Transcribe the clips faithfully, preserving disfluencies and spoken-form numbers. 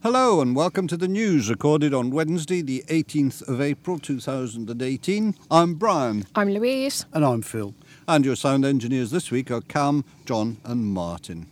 Hello and welcome to the news recorded on Wednesday the eighteenth of April two thousand eighteen. I'm Brian. I'm Louise. And I'm Phil. And your sound engineers this week are Cam, John and Martin.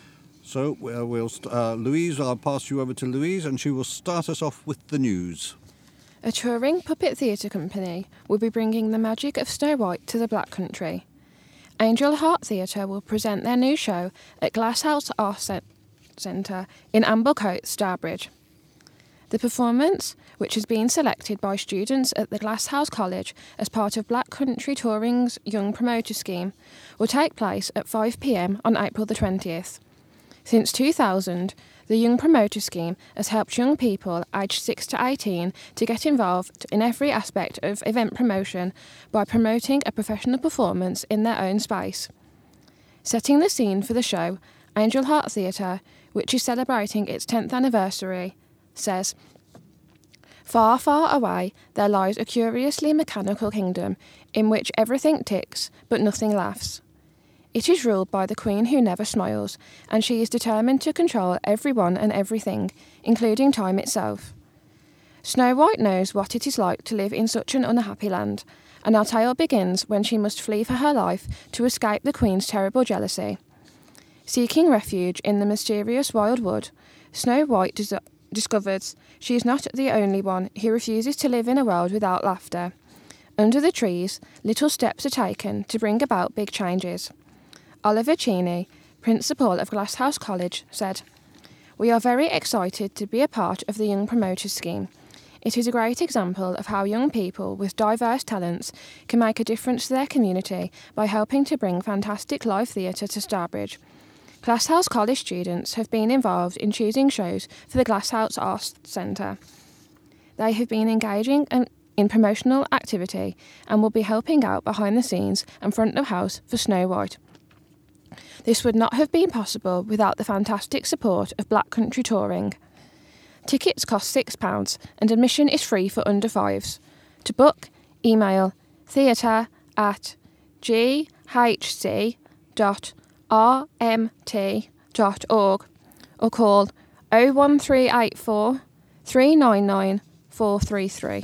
So uh, we'll st- uh, Louise, I'll pass you over to Louise and she will start us off with the news. A touring puppet theatre company will be bringing the magic of Snow White to the Black Country. Angel Heart Theatre will present their new show at Glasshouse Arts Centre in Amblecote, Starbridge. The performance, which has been selected by students at the Glasshouse College as part of Black Country Touring's Young Promoter Scheme, will take place at five p m on April the twentieth. Since two thousand, the Young Promoter Scheme has helped young people aged six to eighteen to get involved in every aspect of event promotion by promoting a professional performance in their own space. Setting the scene for the show, Angel Heart Theatre, which is celebrating its tenth anniversary, says, "Far, far away there lies a curiously mechanical kingdom in which everything ticks but nothing laughs. It is ruled by the Queen who never smiles, and she is determined to control everyone and everything, including time itself. Snow White knows what it is like to live in such an unhappy land, and our tale begins when she must flee for her life to escape the Queen's terrible jealousy. Seeking refuge in the mysterious wild wood, Snow White dis- discovers she is not the only one who refuses to live in a world without laughter. Under the trees, little steps are taken to bring about big changes." Oliver Cheney, principal of Glasshouse College, said, "We are very excited to be a part of the Young Promoters Scheme. It is a great example of how young people with diverse talents can make a difference to their community by helping to bring fantastic live theatre to Starbridge. Glasshouse College students have been involved in choosing shows for the Glasshouse Arts Centre. They have been engaging in promotional activity and will be helping out behind the scenes and front of house for Snow White. This would not have been possible without the fantastic support of Black Country Touring. Tickets cost six pounds and admission is free for under fives. To book, email theatre at g h c dot r m t dot org or call oh one three eight four, three nine nine, four three three.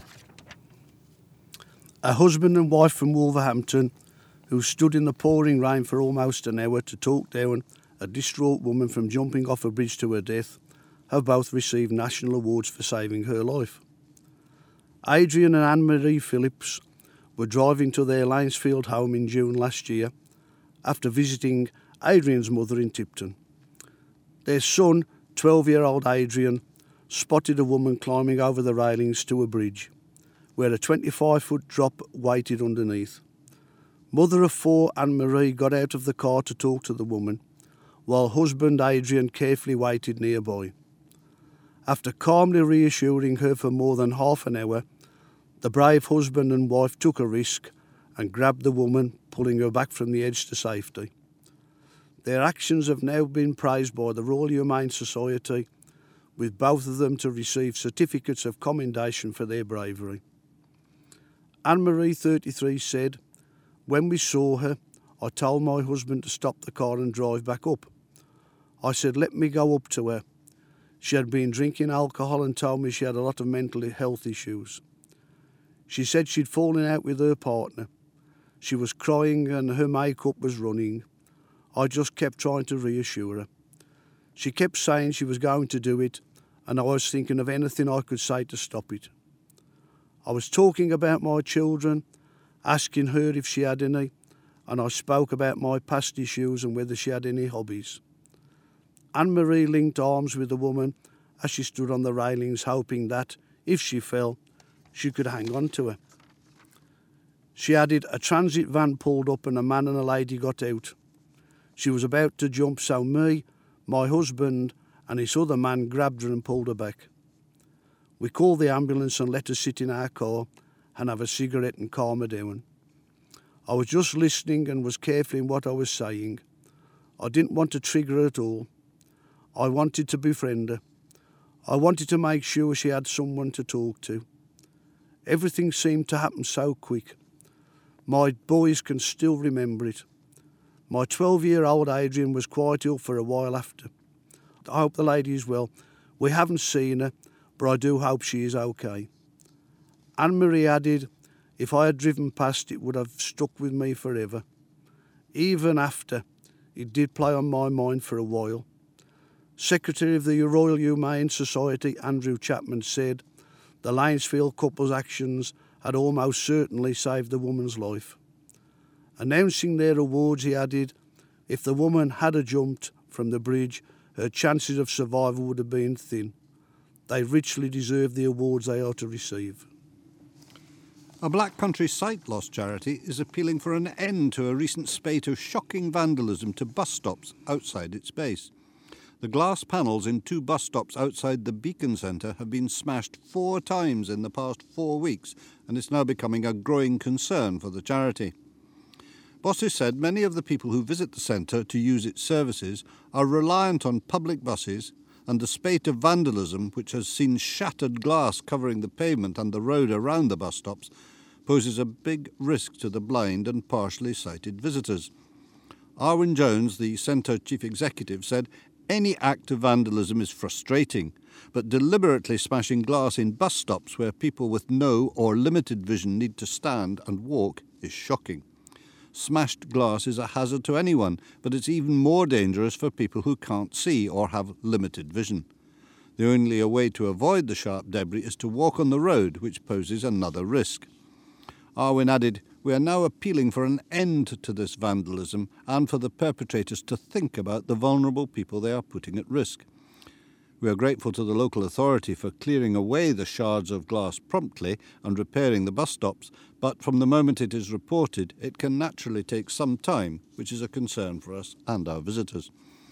A husband and wife from Wolverhampton who stood in the pouring rain for almost an hour to talk down a distraught woman from jumping off a bridge to her death, have both received national awards for saving her life. Adrian and Anne-Marie Phillips were driving to their Lanesfield home in June last year after visiting Adrian's mother in Tipton. Their son, twelve-year-old Adrian, spotted a woman climbing over the railings to a bridge, where a twenty-five-foot drop waited underneath. Mother of four, Anne-Marie, got out of the car to talk to the woman, while husband Adrian carefully waited nearby. After calmly reassuring her for more than half an hour, the brave husband and wife took a risk and grabbed the woman, pulling her back from the edge to safety. Their actions have now been praised by the Royal Humane Society, with both of them to receive certificates of commendation for their bravery. Anne-Marie, thirty-three, said, "When we saw her, I told my husband to stop the car and drive back up. I said, let me go up to her. She had been drinking alcohol and told me she had a lot of mental health issues. She said she'd fallen out with her partner. She was crying and her makeup was running. I just kept trying to reassure her. She kept saying she was going to do it, and I was thinking of anything I could say to stop it. I was talking about my children, asking her if she had any, and I spoke about my past issues and whether she had any hobbies." Anne-Marie linked arms with the woman as she stood on the railings, hoping that, if she fell, she could hang on to her. She added, "A transit van pulled up and a man and a lady got out. She was about to jump, so me, my husband, and this other man grabbed her and pulled her back. We called the ambulance and let her sit in our car and have a cigarette and calm her down. I was just listening and was careful in what I was saying. I didn't want to trigger her at all. I wanted to befriend her. I wanted to make sure she had someone to talk to. Everything seemed to happen so quick. My boys can still remember it. My twelve-year-old Adrian was quite ill for a while after. I hope the lady is well. We haven't seen her, but I do hope she is okay. Anne-Marie added, if I had driven past, it would have stuck with me forever. Even after, it did play on my mind for a while. Secretary of the Royal Humane Society, Andrew Chapman, said the Lanesfield couple's actions had almost certainly saved the woman's life. Announcing their awards, he added, if the woman had a jumped from the bridge, her chances of survival would have been thin. They richly deserve the awards they are to receive. A Black Country sight loss charity is appealing for an end to a recent spate of shocking vandalism to bus stops outside its base. The glass panels in two bus stops outside the Beacon Centre have been smashed four times in the past four weeks, and it's now becoming a growing concern for the charity. Bosses said many of the people who visit the centre to use its services are reliant on public buses, and the spate of vandalism, which has seen shattered glass covering the pavement and the road around the bus stops, poses a big risk to the blind and partially sighted visitors. Arwyn Jones, the centre chief executive, said any act of vandalism is frustrating, but deliberately smashing glass in bus stops where people with no or limited vision need to stand and walk is shocking. Smashed glass is a hazard to anyone, but it's even more dangerous for people who can't see or have limited vision. The only way to avoid the sharp debris is to walk on the road, which poses another risk. Arwyn added, we are now appealing for an end to this vandalism and for the perpetrators to think about the vulnerable people they are putting at risk. We are grateful to the local authority for clearing away the shards of glass promptly and repairing the bus stops, but from the moment it is reported, it can naturally take some time, which is a concern for us and our visitors.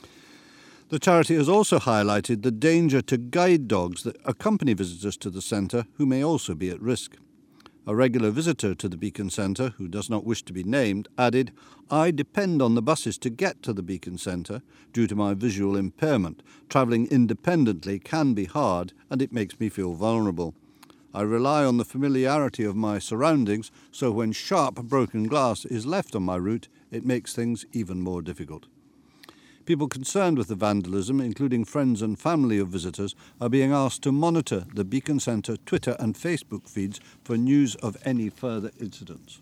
The charity has also highlighted the danger to guide dogs that accompany visitors to the centre who may also be at risk. A regular visitor to the Beacon Centre, who does not wish to be named, added, I depend on the buses to get to the Beacon Centre due to my visual impairment. Travelling independently can be hard and it makes me feel vulnerable. I rely on the familiarity of my surroundings, so when sharp broken glass is left on my route, it makes things even more difficult. People concerned with the vandalism, including friends and family of visitors, are being asked to monitor the Beacon Centre Twitter and Facebook feeds for news of any further incidents.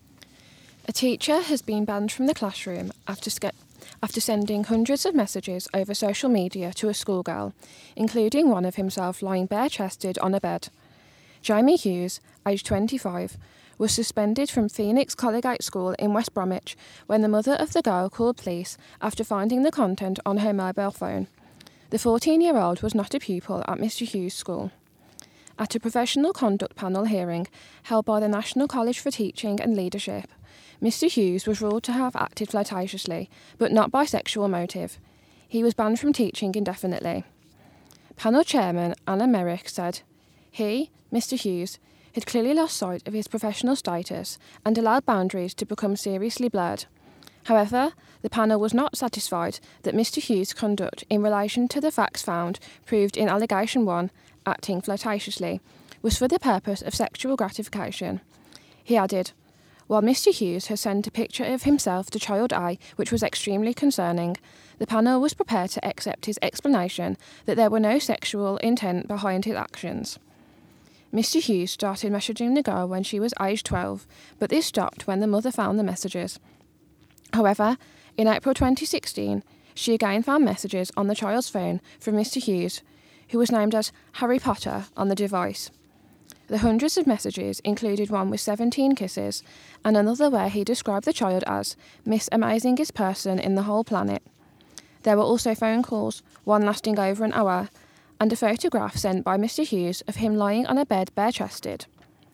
A teacher has been banned from the classroom after, ske- after sending hundreds of messages over social media to a schoolgirl, including one of himself lying bare-chested on a bed. Jamie Hughes, aged twenty-five, was suspended from Phoenix Collegate School in West Bromwich when the mother of the girl called police after finding the content on her mobile phone. The fourteen-year-old was not a pupil at Mister Hughes' school. At a professional conduct panel hearing held by the National College for Teaching and Leadership, Mister Hughes was ruled to have acted flirtatiously, but not by sexual motive. He was banned from teaching indefinitely. Panel chairman Anna Merrick said, he, Mister Hughes, had clearly lost sight of his professional status and allowed boundaries to become seriously blurred. However, the panel was not satisfied that Mister Hughes' conduct in relation to the facts found proved in Allegation one, acting flirtatiously, was for the purpose of sexual gratification. He added, while Mister Hughes has sent a picture of himself to Child A, which was extremely concerning, the panel was prepared to accept his explanation that there were no sexual intent behind his actions. Mister Hughes started messaging the girl when she was aged twelve, but this stopped when the mother found the messages. However, in April twenty sixteen, she again found messages on the child's phone from Mister Hughes, who was named as Harry Potter on the device. The hundreds of messages included one with seventeen kisses and another where he described the child as Miss Amazingest person in the whole planet. There were also phone calls, one lasting over an hour, and a photograph sent by Mister Hughes of him lying on a bed bare-chested.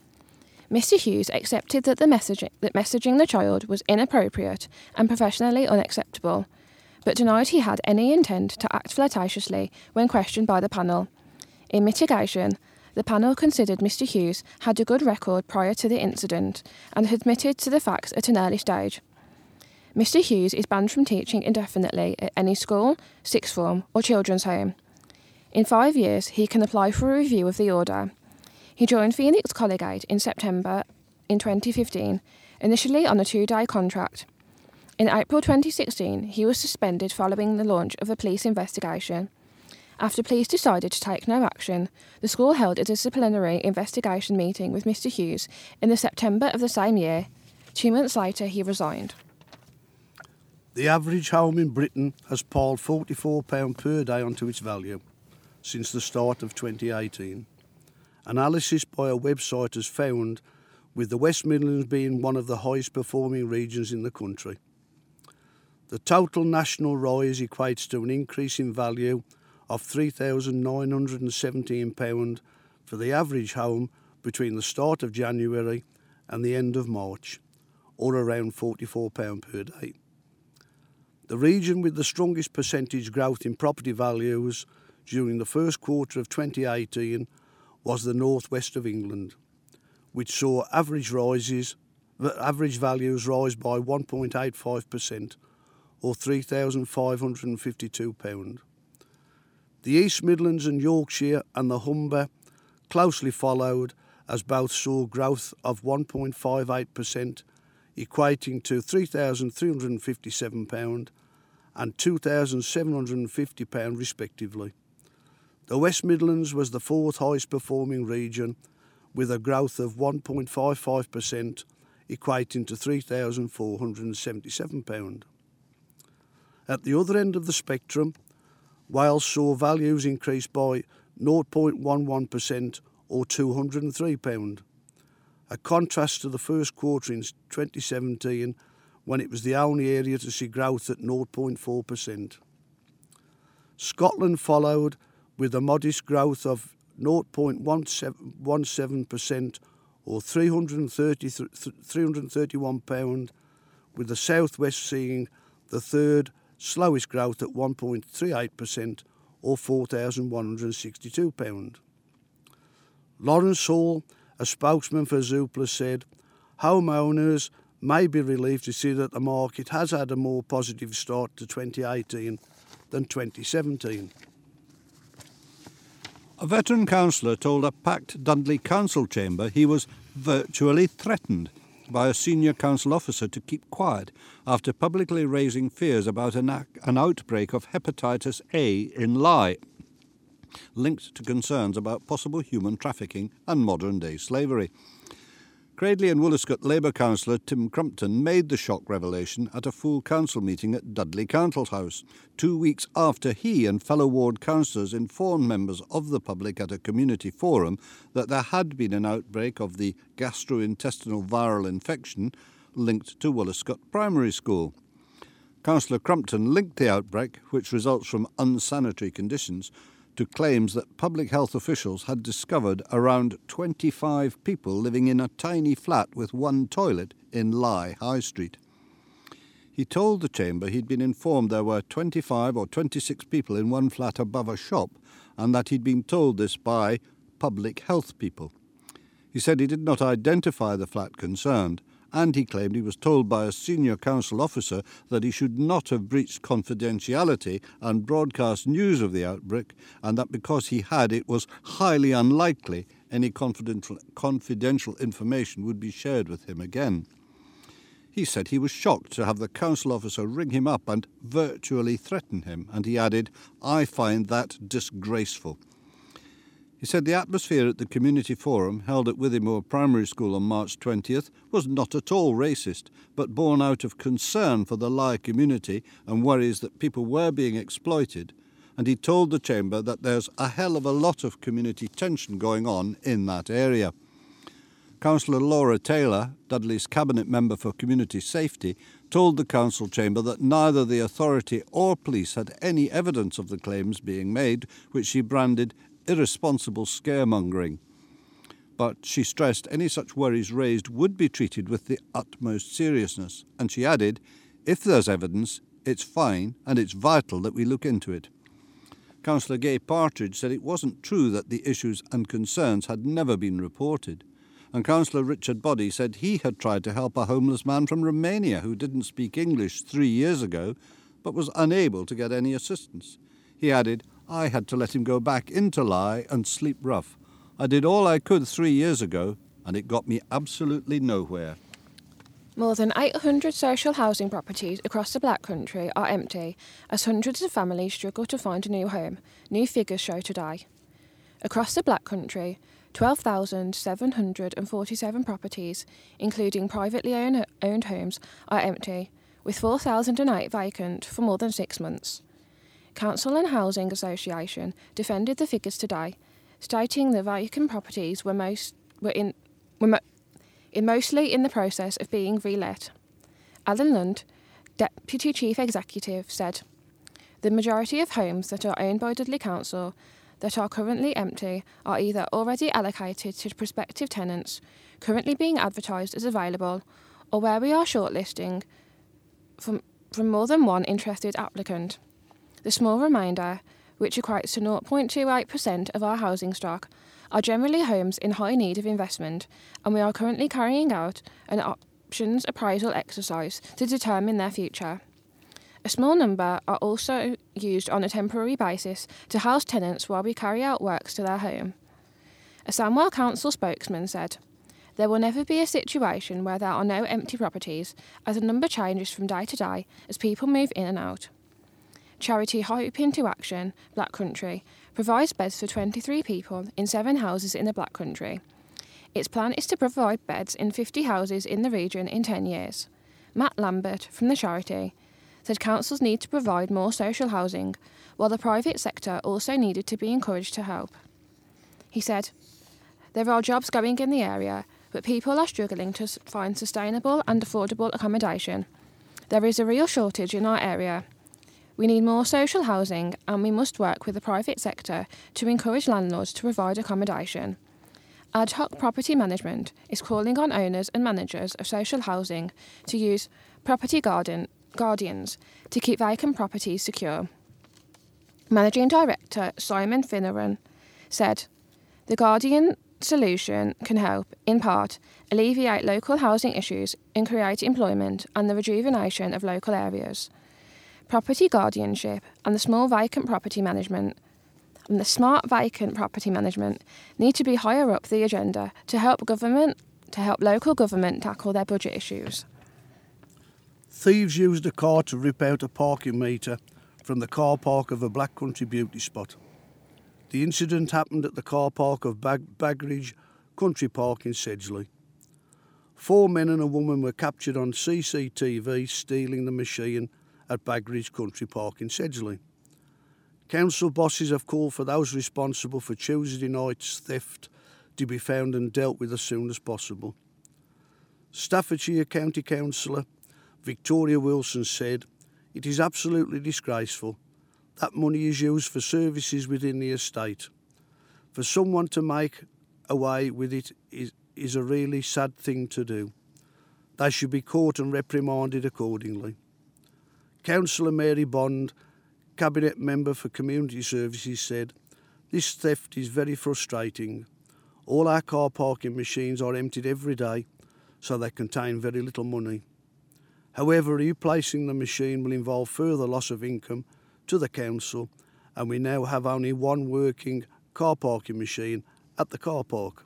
Mister Hughes accepted that the messaging, that messaging the child was inappropriate and professionally unacceptable, but denied he had any intent to act flirtatiously when questioned by the panel. In mitigation, the panel considered Mister Hughes had a good record prior to the incident and admitted to the facts at an early stage. Mister Hughes is banned from teaching indefinitely at any school, sixth form or children's home. In five years, he can apply for a review of the order. He joined Phoenix Collegate in September in twenty fifteen, initially on a two-day contract. In April twenty sixteen, he was suspended following the launch of a police investigation. After police decided to take no action, the school held a disciplinary investigation meeting with Mister Hughes in the September of the same year. Two months later, he resigned. The average home in Britain has piled forty-four pounds per day onto its value since the start of twenty eighteen. Analysis by a website has found, with the West Midlands being one of the highest performing regions in the country. The total national rise equates to an increase in value of three thousand nine hundred seventeen pounds for the average home between the start of January and the end of March, or around forty-four pounds per day. The region with the strongest percentage growth in property values during the first quarter of twenty eighteen was the northwest of England, which saw average rises, average values rise by one point eight five percent, or three thousand five hundred fifty-two pounds. The East Midlands and Yorkshire and the Humber closely followed, as both saw growth of one point five eight percent, equating to three thousand three hundred fifty-seven pounds and two thousand seven hundred fifty pounds respectively. The West Midlands was the fourth highest performing region, with a growth of one point five five percent, equating to three thousand four hundred seventy-seven pounds. At the other end of the spectrum, Wales saw values increase by zero point one one percent, or two hundred three pounds, a contrast to the first quarter in twenty seventeen, when it was the only area to see growth at zero point four percent. Scotland followed with a modest growth of zero point one seven percent, or three hundred thirty-one pounds, with the southwest seeing the third slowest growth at one point three eight percent, or four thousand one hundred sixty-two pounds. Lawrence Hall, a spokesman for Zoopla, said, "Homeowners may be relieved to see that the market has had a more positive start to twenty eighteen than twenty seventeen. A veteran councillor told a packed Dudley council chamber he was virtually threatened by a senior council officer to keep quiet after publicly raising fears about an, an outbreak of hepatitis A in Lye, linked to concerns about possible human trafficking and modern-day slavery. Cradley and Woolliscott Labour councillor Tim Crumpton made the shock revelation at a full council meeting at Dudley Council House, two weeks after he and fellow ward councillors informed members of the public at a community forum that there had been an outbreak of the gastrointestinal viral infection linked to Woolliscott Primary School. Councillor Crumpton linked the outbreak, which results from unsanitary conditions, to claims that public health officials had discovered around twenty-five people living in a tiny flat with one toilet in Lye High Street. He told the chamber he'd been informed there were twenty-five or twenty-six people in one flat above a shop, and that he'd been told this by public health people. He said he did not identify the flat concerned, and he claimed he was told by a senior council officer that he should not have breached confidentiality and broadcast news of the outbreak, and that because he had, it was highly unlikely any confidential, confidential information would be shared with him again. He said he was shocked to have the council officer ring him up and virtually threaten him, and he added, "I find that disgraceful." He said the atmosphere at the community forum held at Withymoor Primary School on March twentieth was not at all racist, but born out of concern for the Lye community and worries that people were being exploited, and he told the chamber that there's a hell of a lot of community tension going on in that area. Councillor Laura Taylor, Dudley's Cabinet Member for Community Safety, told the council chamber that neither the authority or police had any evidence of the claims being made, which she branded irresponsible scaremongering. But she stressed any such worries raised would be treated with the utmost seriousness, and she added, "If there's evidence, it's fine and it's vital that we look into it." Councillor Gay Partridge said it wasn't true that the issues and concerns had never been reported, and Councillor Richard Boddy said he had tried to help a homeless man from Romania who didn't speak English three years ago, but was unable to get any assistance. He added, "I had to let him go back into Lye and sleep rough. I did all I could three years ago, and it got me absolutely nowhere." More than eight hundred social housing properties across the Black Country are empty as hundreds of families struggle to find a new home, new figures show today. Across the Black Country, twelve thousand seven hundred forty-seven properties, including privately own, owned homes, are empty, with four thousand eight vacant for more than six months. Council and Housing Association defended the figures today, stating the vacant properties were most were in were mo- in mostly in the process of being relet. Alan Lund, Deputy Chief Executive, said, "The majority of homes that are owned by Dudley Council that are currently empty are either already allocated to prospective tenants, currently being advertised as available, or where we are shortlisting from, from more than one interested applicant. The small remainder, which equates to zero point two eight percent of our housing stock, are generally homes in high need of investment, and we are currently carrying out an options appraisal exercise to determine their future. A small number are also used on a temporary basis to house tenants while we carry out works to their home." A Sandwell Council spokesman said, "There will never be a situation where there are no empty properties, as the number changes from day to day as people move in and out." Charity Hope Into Action, Black Country, provides beds for twenty-three people in seven houses in the Black Country. Its plan is to provide beds in fifty houses in the region in ten years. Matt Lambert from the charity said councils need to provide more social housing, while the private sector also needed to be encouraged to help. He said, "There are jobs going in the area, but people are struggling to find sustainable and affordable accommodation. There is a real shortage in our area. We need more social housing, and we must work with the private sector to encourage landlords to provide accommodation. Ad hoc property management is calling on owners and managers of social housing to use property garden, guardians to keep vacant properties secure." Managing Director Simon Finneran said, "The Guardian solution can help, in part, alleviate local housing issues and create employment and the rejuvenation of local areas. Property guardianship and the small vacant property management and the smart vacant property management need to be higher up the agenda to help government to help local government tackle their budget issues." Thieves used a car to rip out a parking meter from the car park of a Black Country beauty spot. The incident happened at the car park of Bag- Bagridge Country Park in Sedgley. Four men and a woman were captured on C C T V stealing the machine at Bagridge Country Park in Sedgley. Council bosses have called for those responsible for Tuesday night's theft to be found and dealt with as soon as possible. Staffordshire County Councillor Victoria Wilson said, "It is absolutely disgraceful. That money is used for services within the estate. For someone to make away with it is, is a really sad thing to do. They should be caught and reprimanded accordingly." Councillor Mary Bond, Cabinet Member for Community Services, said, "This theft is very frustrating. All our car parking machines are emptied every day, so they contain very little money. However, replacing the machine will involve further loss of income to the council, and we now have only one working car parking machine at the car park."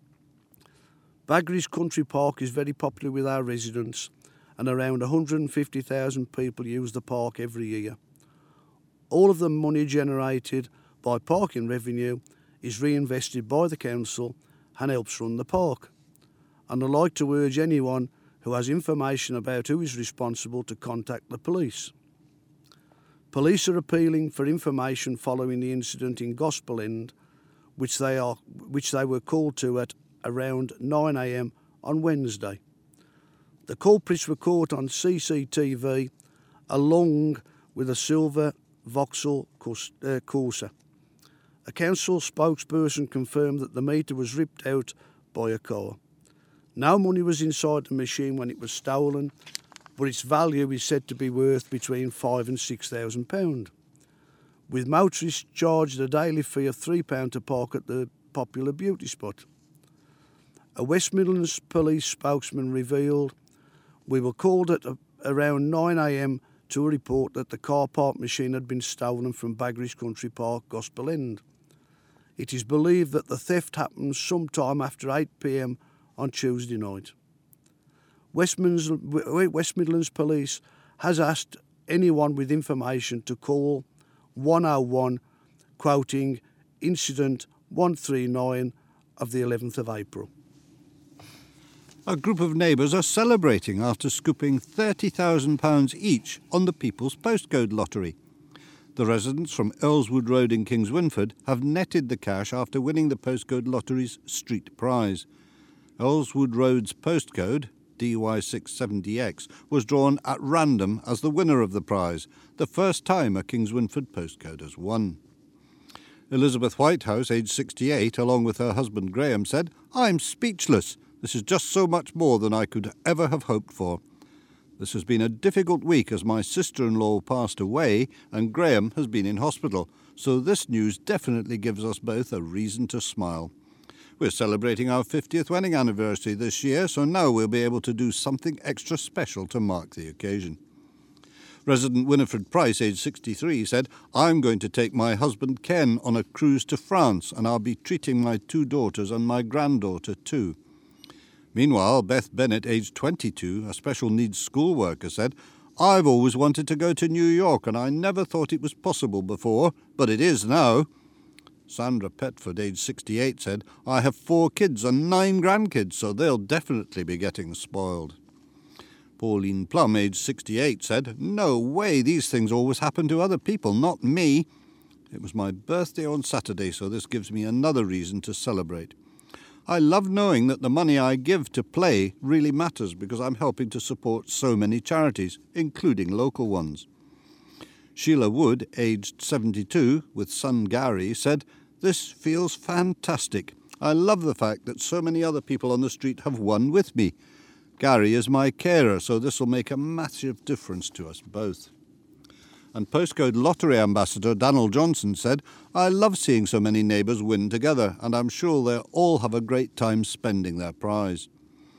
Bagridge Country Park is very popular with our residents, and around one hundred fifty thousand people use the park every year. All of the money generated by parking revenue is reinvested by the council and helps run the park. And I'd like to urge anyone who has information about who is responsible to contact the police. Police are appealing for information following the incident in Gospel End, which they are which they were called to at around nine a m on Wednesday. The culprits were caught on C C T V along with a silver Vauxhall Corsa. A council spokesperson confirmed that the meter was ripped out by a car. No money was inside the machine when it was stolen, but its value is said to be worth between five and six thousand pounds. With motorists charged a daily fee of three pounds to park at the popular beauty spot. A West Midlands police spokesman revealed, "We were called at around nine a m to a report that the car park machine had been stolen from Bagridge Country Park, Gospel End. It is believed that the theft happened sometime after eight p m on Tuesday night. West Midlands, West Midlands Police has asked anyone with information to call one oh one, quoting incident one three nine of the eleventh of April. A group of neighbours are celebrating after scooping thirty thousand pounds each on the People's Postcode Lottery. The residents from Earlswood Road in Kings Winford have netted the cash after winning the Postcode Lottery's street prize. Earlswood Road's postcode, D Y six seventy X, was drawn at random as the winner of the prize, the first time a Kings Winford postcode has won. Elizabeth Whitehouse, aged sixty-eight, along with her husband Graham, said, "I'm speechless. This is just so much more than I could ever have hoped for. This has been a difficult week as my sister-in-law passed away and Graham has been in hospital, so this news definitely gives us both a reason to smile. We're celebrating our fiftieth wedding anniversary this year, so now we'll be able to do something extra special to mark the occasion." Resident Winifred Price, aged sixty-three, said, "I'm going to take my husband Ken on a cruise to France and I'll be treating my two daughters and my granddaughter too." Meanwhile, Beth Bennett, aged twenty-two, a special needs school worker, said, "I've always wanted to go to New York and I never thought it was possible before, but it is now." Sandra Petford, aged sixty-eight, said, "I have four kids and nine grandkids, so they'll definitely be getting spoiled." Pauline Plum, aged sixty-eight, said, "No way, these things always happen to other people, not me. It was my birthday on Saturday, so this gives me another reason to celebrate. I love knowing that the money I give to play really matters because I'm helping to support so many charities, including local ones." Sheila Wood, aged seventy-two, with son Gary, said, "This feels fantastic. I love the fact that so many other people on the street have won with me. Gary is my carer, so this will make a massive difference to us both." And Postcode Lottery Ambassador Daniel Johnson said, "I love seeing so many neighbours win together, and I'm sure they'll all have a great time spending their prize."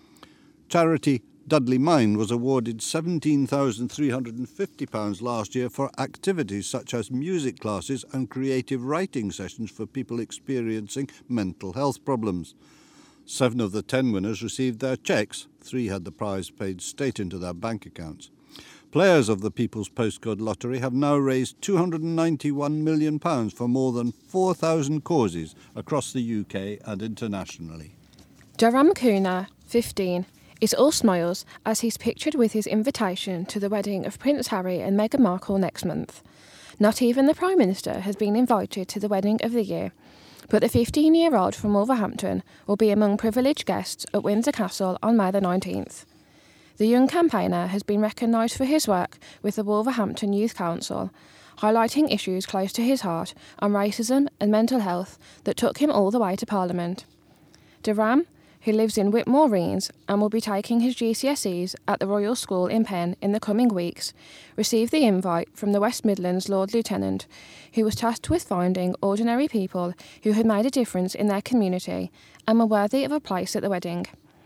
Charity Dudley Mind was awarded seventeen thousand three hundred fifty pounds last year for activities such as music classes and creative writing sessions for people experiencing mental health problems. Seven of the ten winners received their cheques. Three had the prize paid straight into their bank accounts. Players of the People's Postcode Lottery have now raised two hundred ninety-one million pounds for more than four thousand causes across the U K and internationally. Joram Kuna, fifteen, is all smiles as he's pictured with his invitation to the wedding of Prince Harry and Meghan Markle next month. Not even the Prime Minister has been invited to the wedding of the year, but the fifteen-year-old from Wolverhampton will be among privileged guests at Windsor Castle on May the nineteenth. The young campaigner has been recognised for his work with the Wolverhampton Youth Council, highlighting issues close to his heart on racism and mental health that took him all the way to Parliament. Duram, who lives in Whitmore Reens and will be taking his G C S Es at the Royal School in Penn in the coming weeks, received the invite from the West Midlands Lord Lieutenant, who was tasked with finding ordinary people who had made a difference in their community and were worthy of a place at the wedding.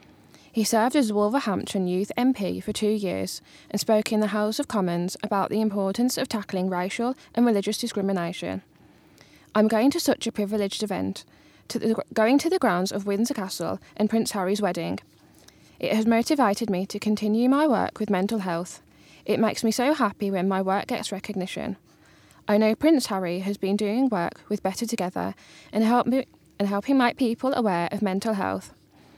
He served as Wolverhampton Youth M P for two years and spoke in the House of Commons about the importance of tackling racial and religious discrimination. "I'm going to such a privileged event, to the, going to the grounds of Windsor Castle and Prince Harry's wedding. It has motivated me to continue my work with mental health. It makes me so happy when my work gets recognition. I know Prince Harry has been doing work with Better Together and, help me, and helping make people aware of mental health.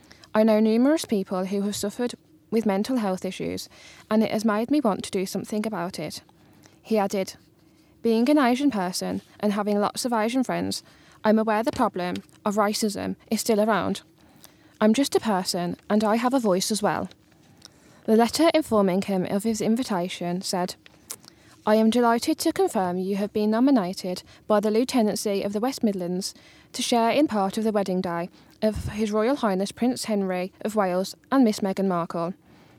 I know numerous people who have suffered with mental health issues, and it has made me want to do something about it." He added, "Being an Asian person and having lots of Asian friends, I'm aware the problem of racism is still around. I'm just a person, and I have a voice as well." The letter informing him of his invitation said, "I am delighted to confirm you have been nominated by the Lieutenancy of the West Midlands to share in part of the wedding day of His Royal Highness Prince Henry of Wales and Miss Meghan Markle.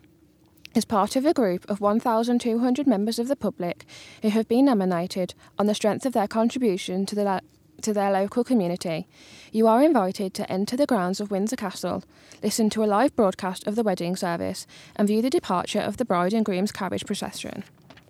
As part of a group of one thousand two hundred members of the public who have been nominated on the strength of their contribution to the la- to their local community, you are invited to enter the grounds of Windsor Castle, listen to a live broadcast of the wedding service and view the departure of the bride and groom's carriage procession."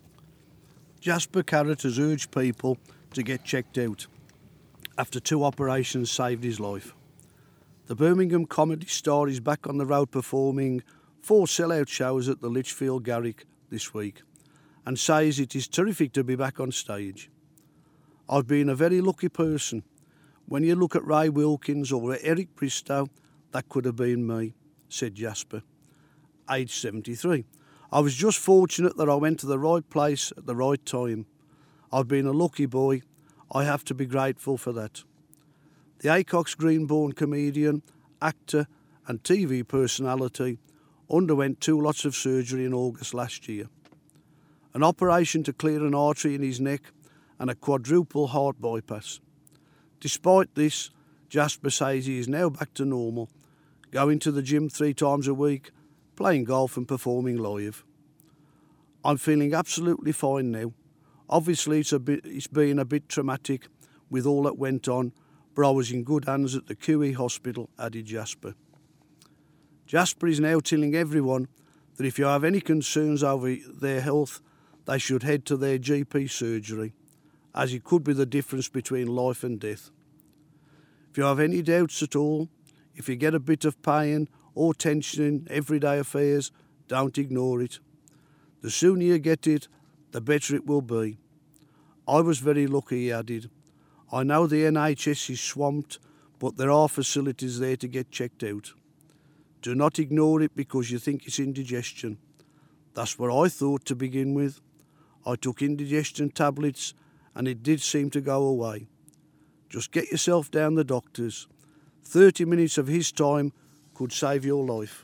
Jasper Carrott has urged people to get checked out after two operations saved his life. The Birmingham comedy star is back on the road performing four sellout shows at the Lichfield Garrick this week and says it is terrific to be back on stage. I've been a very lucky person. When you look at Ray Wilkins or Eric Bristow, that could have been me, said Jasper, aged seventy-three. I was just fortunate that I went to the right place at the right time. I've been a lucky boy. I have to be grateful for that. The Acox Greenbourne comedian, actor and T V personality underwent two lots of surgery in August last year. An operation to clear an artery in his neck and a quadruple heart bypass. Despite this, Jasper says he is now back to normal, going to the gym three times a week, playing golf and performing live. I'm feeling absolutely fine now. Obviously it's, a bit, it's been a bit traumatic with all that went on, but I was in good hands at the Q E hospital, added Jasper. Jasper is now telling everyone that if you have any concerns over their health, they should head to their G P surgery, as it could be the difference between life and death. If you have any doubts at all, if you get a bit of pain or tension in everyday affairs, don't ignore it. The sooner you get it, the better it will be. I was very lucky, he added. I know the N H S is swamped, but there are facilities there to get checked out. Do not ignore it because you think it's indigestion. That's what I thought to begin with. I took indigestion tablets and it did seem to go away. Just get yourself down the doctor's. Thirty minutes of his time could save your life.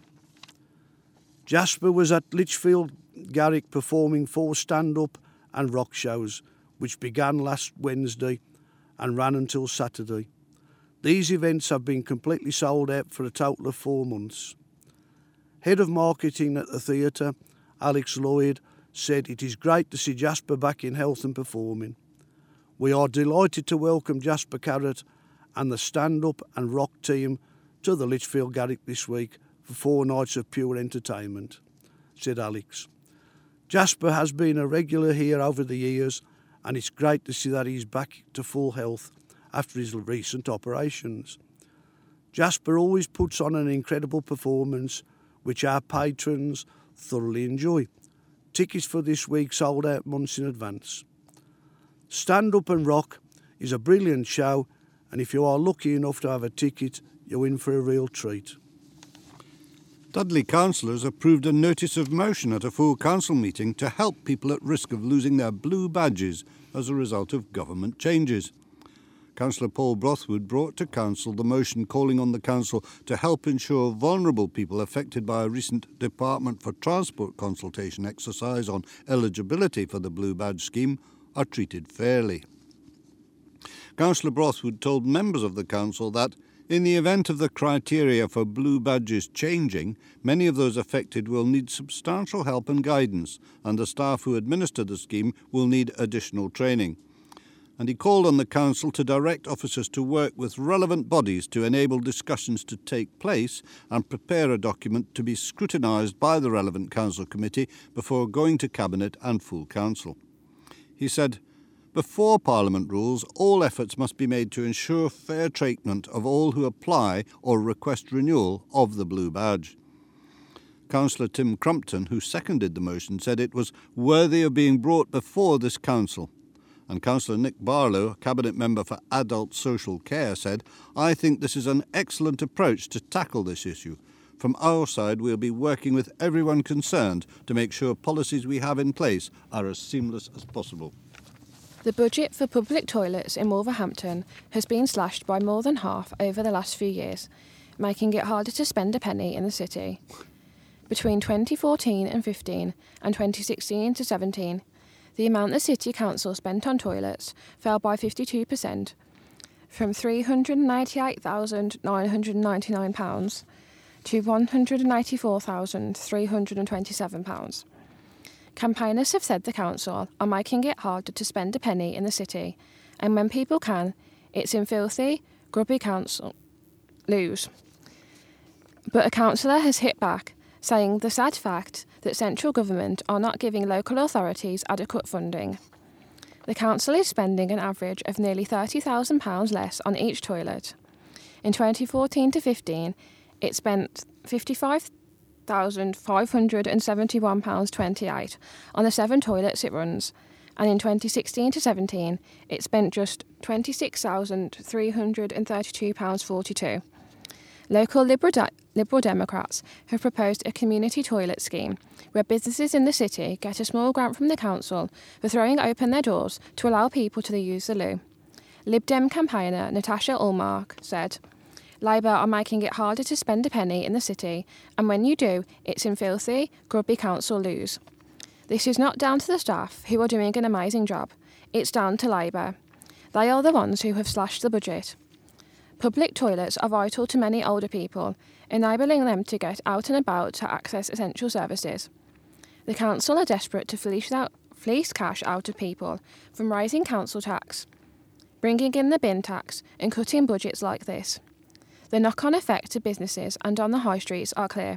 Jasper was at Lichfield Garrick performing four stand-up and rock shows, which began last Wednesday and ran until Saturday. These events have been completely sold out for a total of four months. Head of marketing at the theatre, Alex Lloyd, said it is great to see Jasper back in health and performing. We are delighted to welcome Jasper Carrott and the stand-up and rock team to the Lichfield Garrick this week for four nights of pure entertainment, said Alex. Jasper has been a regular here over the years and it's great to see that he's back to full health after his recent operations. Jasper always puts on an incredible performance, which our patrons thoroughly enjoy. Tickets for this week sold out months in advance. Stand Up and Rock is a brilliant show, and if you are lucky enough to have a ticket, you're in for a real treat. Dudley councillors approved a notice of motion at a full council meeting to help people at risk of losing their blue badges as a result of government changes. Councillor Paul Brothwood brought to council the motion calling on the council to help ensure vulnerable people affected by a recent Department for Transport consultation exercise on eligibility for the blue badge scheme are treated fairly. Councillor Brothwood told members of the council that in the event of the criteria for blue badges changing, many of those affected will need substantial help and guidance, and the staff who administer the scheme will need additional training. And he called on the council to direct officers to work with relevant bodies to enable discussions to take place and prepare a document to be scrutinised by the relevant council committee before going to Cabinet and full council. He said, before Parliament rules, all efforts must be made to ensure fair treatment of all who apply or request renewal of the blue badge. Councillor Tim Crumpton, who seconded the motion, said it was worthy of being brought before this council. And Councillor Nick Barlow, Cabinet Member for Adult Social Care, said, I think this is an excellent approach to tackle this issue. From our side, we'll be working with everyone concerned to make sure policies we have in place are as seamless as possible. The budget for public toilets in Wolverhampton has been slashed by more than half over the last few years, making it harder to spend a penny in the city. Between twenty fourteen and fifteen and twenty sixteen to seventeen, the amount the City Council spent on toilets fell by fifty-two percent, from three hundred ninety-eight thousand nine hundred ninety-nine pounds to one hundred eighty-four thousand three hundred twenty-seven pounds. Campaigners have said the council are making it harder to spend a penny in the city, and when people can, it's in filthy, grubby council loos. But a councillor has hit back, saying the sad fact that central government are not giving local authorities adequate funding. The council is spending an average of nearly thirty thousand pounds less on each toilet. In twenty fourteen to fifteen, it spent fifty-five thousand five hundred seventy-one pounds twenty-eight on the seven toilets it runs, and in twenty sixteen to seventeen it spent just twenty-six thousand three hundred thirty-two pounds forty-two. Local Liberal, De- Liberal Democrats have proposed a community toilet scheme where businesses in the city get a small grant from the council for throwing open their doors to allow people to use the loo. Lib Dem campaigner Natasha Ulmark said, "Labour are making it harder to spend a penny in the city, and when you do, it's in filthy, grubby council loos. This is not down to the staff, who are doing an amazing job. It's down to Labour. They are the ones who have slashed the budget. Public toilets are vital to many older people, enabling them to get out and about to access essential services. The council are desperate to fleece, out, fleece cash out of people from raising council tax, bringing in the bin tax and cutting budgets like this. The knock-on effect to businesses and on the high streets are clear."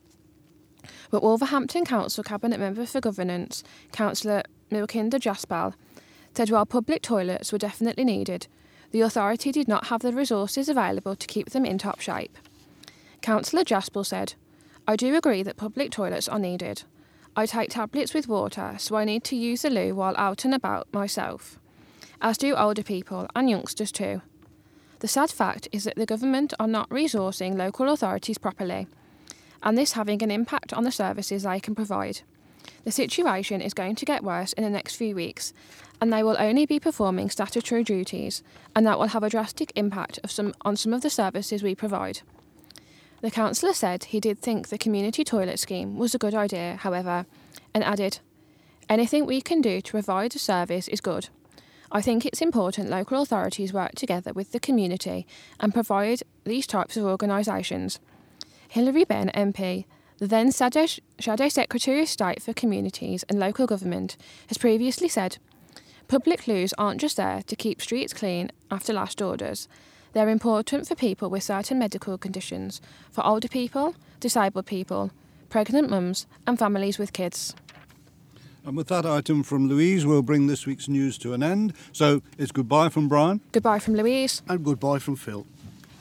But Wolverhampton Council Cabinet Member for Governance, Councillor Milkinder Jaspal, said while public toilets were definitely needed, the authority did not have the resources available to keep them in top shape. Councillor Jaspal said, "I do agree that public toilets are needed. I take tablets with water, so I need to use the loo while out and about myself, as do older people and youngsters too. The sad fact is that the government are not resourcing local authorities properly, and this having an impact on the services they can provide. The situation is going to get worse in the next few weeks, and they will only be performing statutory duties, and that will have a drastic impact of some, on some of the services we provide." The councillor said he did think the community toilet scheme was a good idea, however, and added, "Anything we can do to provide a service is good. I think it's important local authorities work together with the community and provide these types of organisations." Hilary Benn M P, the then Shadow, Shadow Secretary of State for Communities and Local Government, has previously said, "Public loos aren't just there to keep streets clean after last orders. They're important for people with certain medical conditions, for older people, disabled people, pregnant mums and families with kids." And with that item from Louise, we'll bring this week's news to an end. So it's goodbye from Brian. Goodbye from Louise. And goodbye from Phil.